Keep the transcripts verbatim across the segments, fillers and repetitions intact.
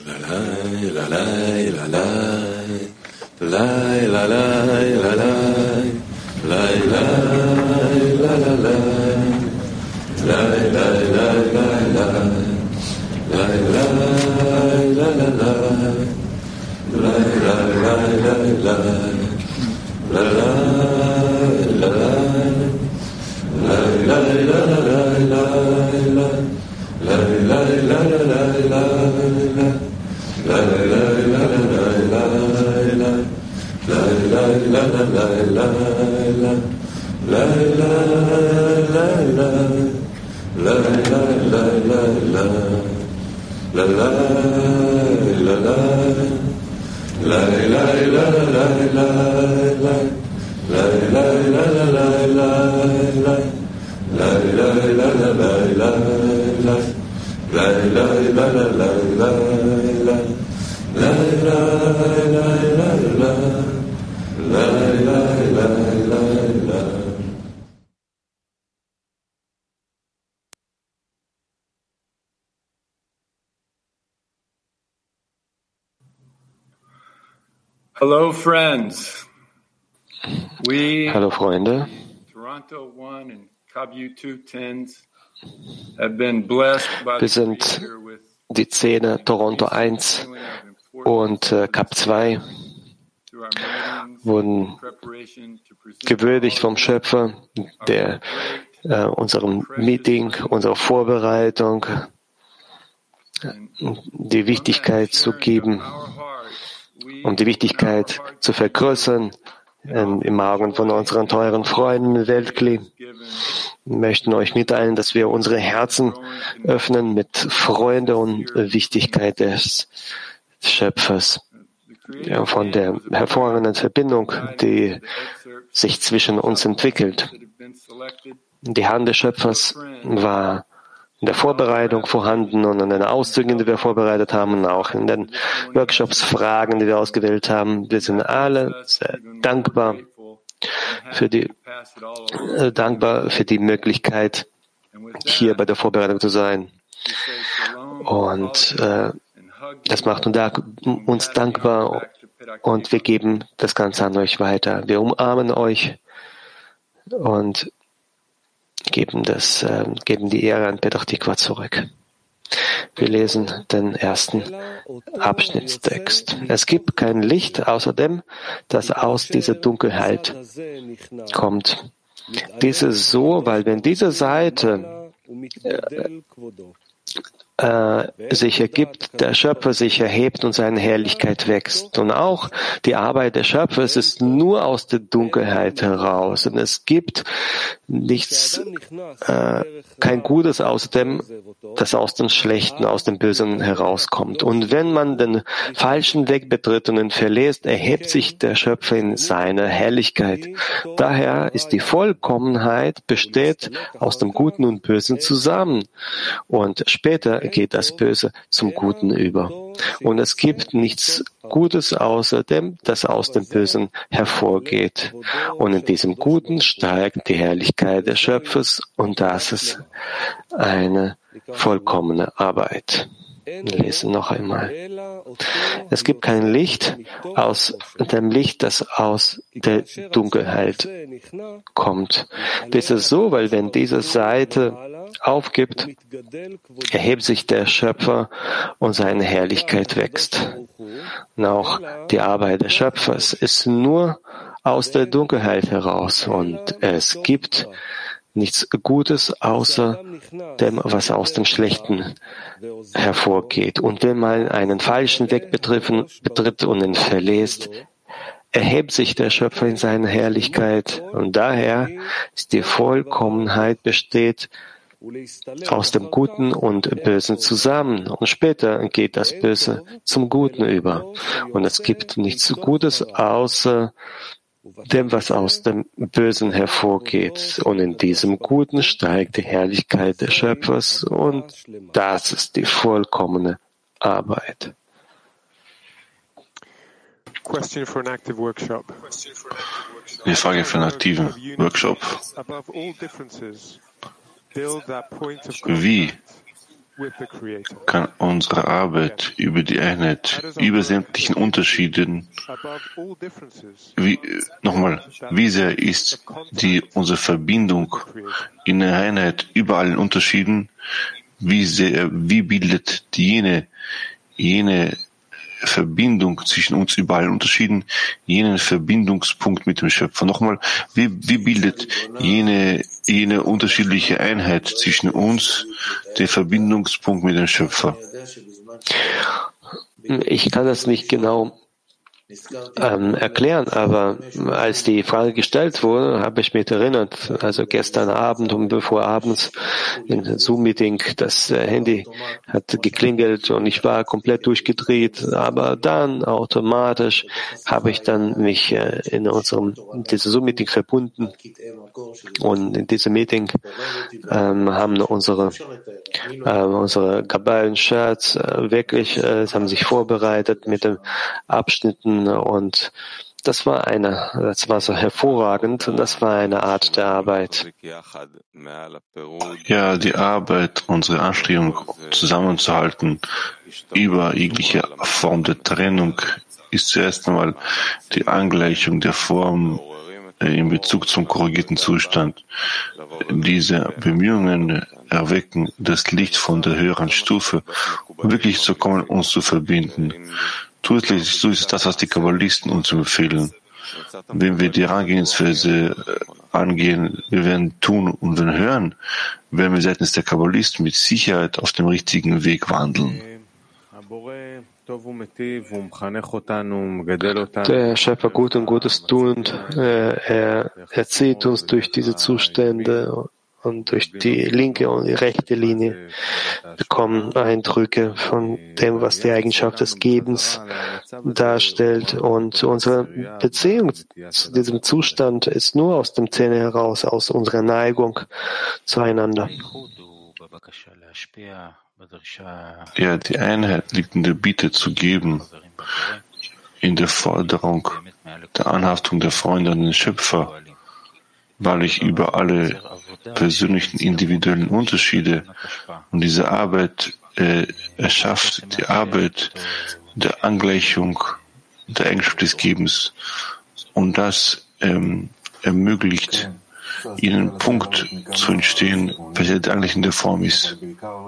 Hello, friends. We, Hallo Freunde, Toronto One and Kabu two tens, have been blessed by wir the sind Creator with die Zehner Toronto eins und äh, Kap zwei through our meetings, wurden preparation to present gewürdigt vom Schöpfer, der äh, unserem Meeting, unserer Vorbereitung äh, die Wichtigkeit zu geben, um die Wichtigkeit zu vergrößern ähm, im Magen von unseren teuren Freunden Weltkli. Wir möchten euch mitteilen, dass wir unsere Herzen öffnen mit Freude und Wichtigkeit des Schöpfers, ja, von der hervorragenden Verbindung, die sich zwischen uns entwickelt. Die Hand des Schöpfers war in der Vorbereitung vorhanden und in den Auszügen, die wir vorbereitet haben, und auch in den Workshops, Fragen, die wir ausgewählt haben. Wir sind alle sehr dankbar für die, äh, dankbar für die Möglichkeit, hier bei der Vorbereitung zu sein. Und äh, das macht uns dankbar und wir geben das Ganze an euch weiter. Wir umarmen euch und geben, das, äh, geben die Ehre an Petach Tikva zurück. Wir lesen den ersten Abschnittstext. Es gibt kein Licht außer dem, das aus dieser Dunkelheit kommt. Dies ist so, weil wenn diese Seite äh, äh, sich ergibt, der Schöpfer sich erhebt und seine Herrlichkeit wächst. Und auch die Arbeit des Schöpfers ist nur aus der Dunkelheit heraus. Und es gibt nichts, äh, kein Gutes außer dem, das aus dem Schlechten, aus dem Bösen herauskommt. Und wenn man den falschen Weg betritt und ihn verlässt, erhebt sich der Schöpfer in seiner Herrlichkeit. Daher ist die Vollkommenheit besteht aus dem Guten und Bösen zusammen. Und später geht das Böse zum Guten über. Und es gibt nichts Gutes außer dem, das aus dem Bösen hervorgeht. Und in diesem Guten steigt die Herrlichkeit des Schöpfers und das ist eine vollkommene Arbeit. Wir lesen noch einmal. Es gibt kein Licht aus dem Licht, das aus der Dunkelheit kommt. Das ist so, weil wenn diese Seite aufgibt, erhebt sich der Schöpfer und seine Herrlichkeit wächst. Und auch die Arbeit des Schöpfers ist nur aus der Dunkelheit heraus und es gibt nichts Gutes außer dem, was aus dem Schlechten hervorgeht. Und wenn man einen falschen Weg betritt und ihn verlässt, erhebt sich der Schöpfer in seiner Herrlichkeit. Und daher ist die Vollkommenheit besteht aus dem Guten und Bösen zusammen. Und später geht das Böse zum Guten über. Und es gibt nichts Gutes außer dem, was aus dem Bösen hervorgeht. Und in diesem Guten steigt die Herrlichkeit des Schöpfers und das ist die vollkommene Arbeit. Eine Frage für einen aktiven Workshop. Wie kann unsere Arbeit über die Einheit, über sämtlichen Unterschieden, wie, nochmal, wie sehr ist die, unsere Verbindung in der Einheit über allen Unterschieden, wie sehr, wie bildet jene, jene Verbindung zwischen uns über allen Unterschieden, jenen Verbindungspunkt mit dem Schöpfer. Nochmal, wie, wie bildet jene, jene unterschiedliche Einheit zwischen uns den Verbindungspunkt mit dem Schöpfer? Ich kann das nicht genau ähm, erklären, aber als die Frage gestellt wurde, habe ich mich erinnert, also gestern Abend und bevor abends im Zoom-Meeting, das Handy hat geklingelt und ich war komplett durchgedreht, aber dann automatisch habe ich dann mich in unserem diesem Zoom-Meeting verbunden und in diesem Meeting ähm, haben unsere äh, unsere Kabalen-Shirts äh, wirklich, äh, haben sich vorbereitet mit den Abschnitten. Und das war eine, das war so hervorragend und das war eine Art der Arbeit. Ja, die Arbeit, unsere Anstrengung zusammenzuhalten über jegliche Form der Trennung ist zuerst einmal die Angleichung der Form in Bezug zum korrigierten Zustand. Diese Bemühungen erwecken das Licht von der höheren Stufe, um wirklich zu kommen, uns zu verbinden. Zusätzlich so ist das, was die Kabbalisten uns empfehlen. Wenn wir die Herangehensweise angehen, wir werden tun und werden hören, werden wir seitens der Kabbalisten mit Sicherheit auf dem richtigen Weg wandeln. Der Schöpfer gut und Gutes tuend, er erzieht uns durch diese Zustände und durch die linke und die rechte Linie bekommen Eindrücke von dem, was die Eigenschaft des Gebens darstellt. Und unsere Beziehung zu diesem Zustand ist nur aus dem Zähne heraus, aus unserer Neigung zueinander. Ja, die Einheit liegt in der Bitte zu geben, in der Forderung der Anhaftung der Freunde an den Schöpfer, weil ich über alle persönlichen individuellen Unterschiede und diese Arbeit äh, erschafft, die Arbeit der Angleichung der Eigenschaft des Gebens und das ähm, ermöglicht ihnen Punkt zu entstehen, welcher der Angleichung der Form ist.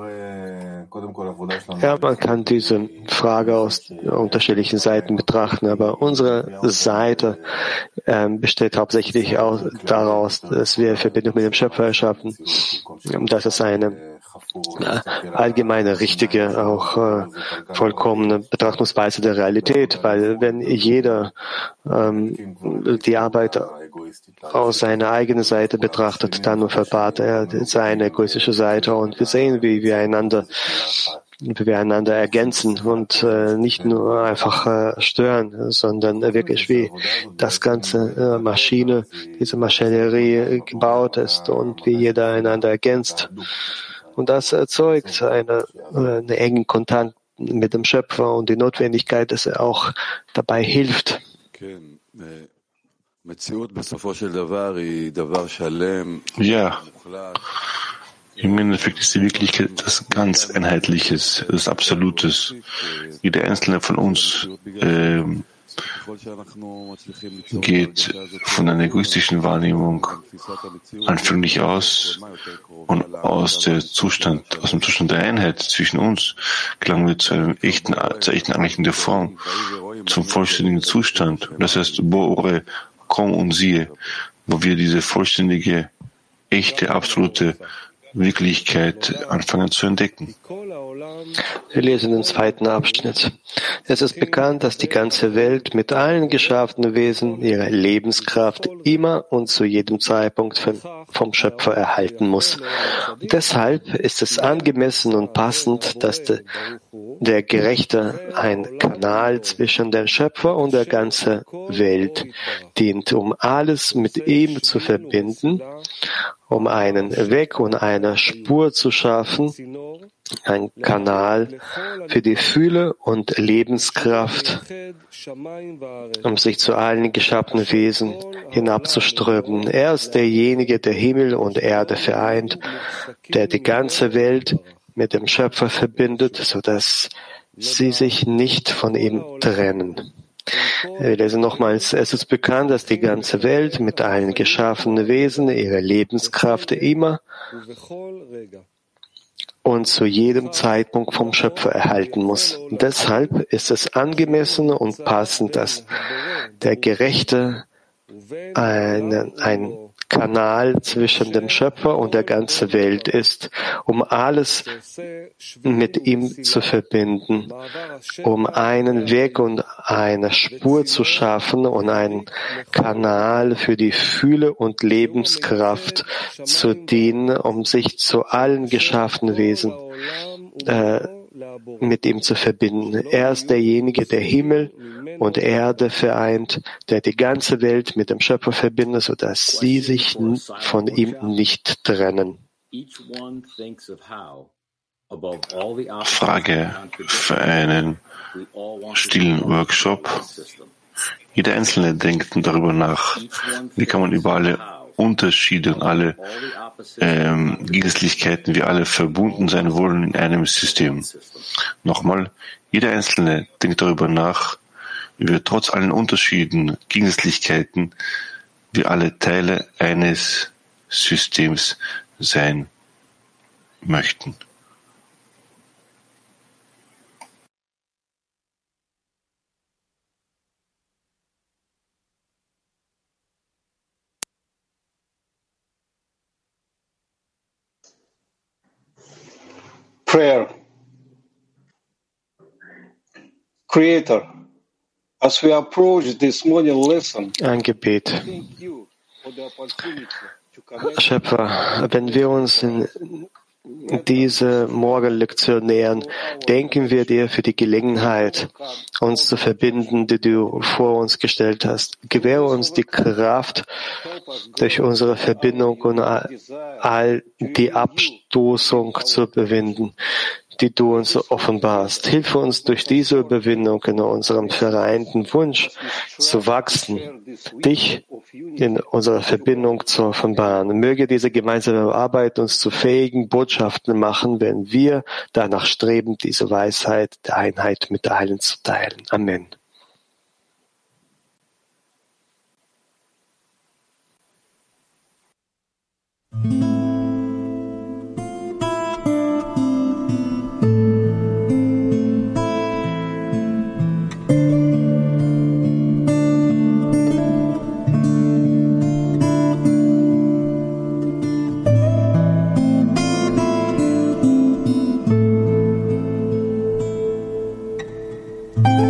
Ja, man kann diese Frage aus unterschiedlichen Seiten betrachten, aber unsere Seite äh, besteht hauptsächlich aus, daraus, dass wir Verbindung mit dem Schöpfer erschaffen. Das ist eine äh, allgemeine, richtige, auch äh, vollkommene Betrachtungsweise der Realität, weil wenn jeder ähm, die Arbeit aus seiner eigenen Seite betrachtet, dann verbat er seine egoistische Seite und wir sehen, wie wir einander wie wir einander ergänzen und äh, nicht nur einfach äh, stören, sondern wirklich wie das ganze äh, Maschine, diese Maschinerie gebaut ist und wie jeder einander ergänzt. Und das erzeugt eine, einen engen Kontakt mit dem Schöpfer und die Notwendigkeit, dass er auch dabei hilft. Ja, im Endeffekt ist die Wirklichkeit etwas ganz Einheitliches, etwas Absolutes. Jeder Einzelne von uns äh, geht von einer egoistischen Wahrnehmung anfänglich aus und aus, der Zustand, aus dem Zustand der Einheit zwischen uns gelangen wir zu einem echten, zur echten Angleichung der Form, zum vollständigen Zustand. Das heißt, Bo'ore, komm und siehe, wo wir diese vollständige, echte, absolute Wirklichkeit anfangen zu entdecken. Wir lesen den zweiten Abschnitt. Es ist bekannt, dass die ganze Welt mit allen geschaffenen Wesen ihre Lebenskraft immer und zu jedem Zeitpunkt von, vom Schöpfer erhalten muss. Und deshalb ist es angemessen und passend, dass de, der Gerechte ein Kanal zwischen dem Schöpfer und der ganzen Welt dient, um alles mit ihm zu verbinden, um einen Weg und eine Spur zu schaffen, ein Kanal für die Fülle und Lebenskraft, um sich zu allen geschaffenen Wesen hinabzuströmen. Er ist derjenige, der Himmel und Erde vereint, der die ganze Welt mit dem Schöpfer verbindet, sodass sie sich nicht von ihm trennen. Wir lesen nochmals, es ist bekannt, dass die ganze Welt mit allen geschaffenen Wesen ihre Lebenskraft immer und zu jedem Zeitpunkt vom Schöpfer erhalten muss. Deshalb ist es angemessen und passend, dass der Gerechte ein, ein Kanal zwischen dem Schöpfer und der ganzen Welt ist, um alles mit ihm zu verbinden, um einen Weg und eine Spur zu schaffen und einen Kanal für die Fülle und Lebenskraft zu dienen, um sich zu allen geschaffenen Wesen äh, mit ihm zu verbinden. Er ist derjenige, der Himmel und Erde vereint, der die ganze Welt mit dem Schöpfer verbindet, sodass sie sich von ihm nicht trennen. Frage für einen stillen Workshop. Jeder Einzelne denkt darüber nach, wie kann man über alle Unterschiede und alle ähm, Gegensätzlichkeiten, wie alle verbunden sein wollen in einem System. Nochmal, jeder Einzelne denkt darüber nach, wie wir trotz allen Unterschieden, Gegensätzlichkeiten, wir alle Teile eines Systems sein möchten. Prayer. Creator, as we approach this morning lesson, ein Gebet. Schöpfer, wenn wir uns in diese Morgenlektion nähern, denken wir dir für die Gelegenheit, uns zu verbinden, die du vor uns gestellt hast. Gewähre uns die Kraft, durch unsere Verbindung und all die Abstoßung zu überwinden, die du uns offenbarst. Hilfe uns durch diese Überwindung in unserem vereinten Wunsch zu wachsen, dich in unserer Verbindung zu offenbaren. Möge diese gemeinsame Arbeit uns zu fähigen Botschaften machen, wenn wir danach streben, diese Weisheit der Einheit mit allen zu teilen. Amen. Thank you.